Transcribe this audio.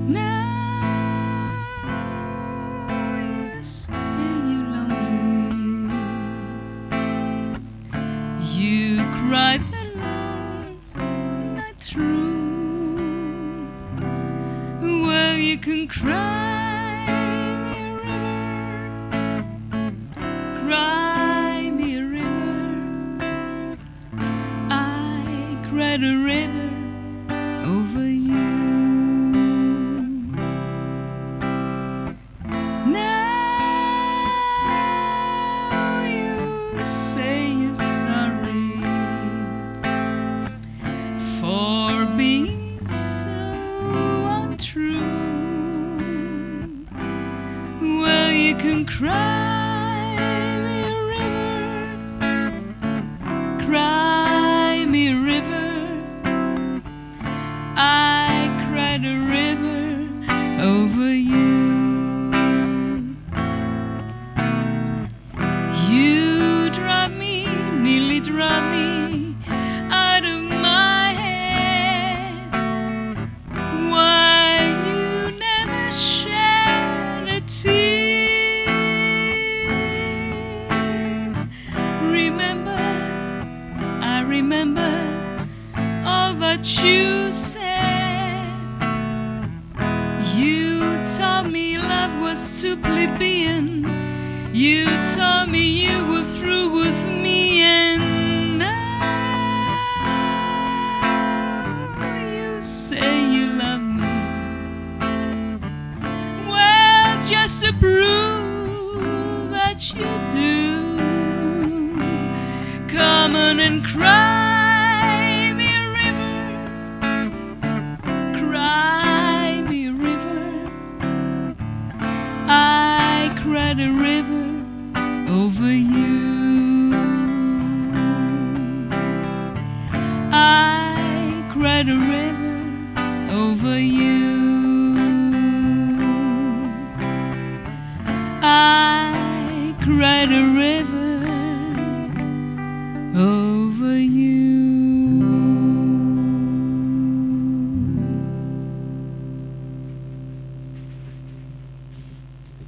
Now you say you're lonely. You cry the long night through. Well, you can cry me a river, cry me a river. I cried a river over you. Now you say you're sorry for being so untrue. Well, you can cry me a river, cry me a river. I cried a river over you. You drive me, nearly drive me out of my head. Why you never shed a tear? Remember, I remember all that you said. You told me love was too plebeian. You told me you were through with me, and now you say you love me. Well, just to prove that you do, come on and cry me a river, cry me a river. I cried a river over you. I cried a river over you. I cried a river